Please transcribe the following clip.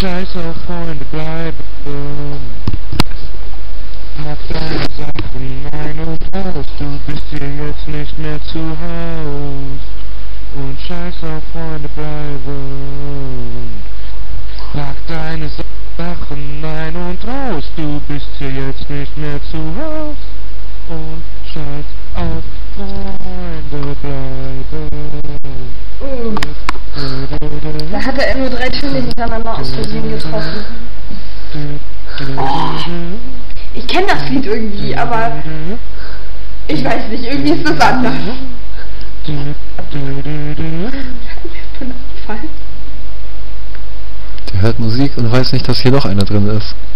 Scheiß auf Freunde bleiben. Pack deine Sachen ein und raus, du bist hier jetzt nicht mehr zu Haus. Und scheiß auf Freunde bleiben. Pack deine Sachen ein und raus, du bist hier jetzt nicht mehr zu Haus. Und scheiß auf Freunde bleiben. Da hat er nur 3 Töne hintereinander aus Versehen getroffen. Oh. Ich kenne das Lied irgendwie, aber ich weiß nicht, irgendwie ist das anders. Der hört Musik und weiß nicht, dass hier noch einer drin ist.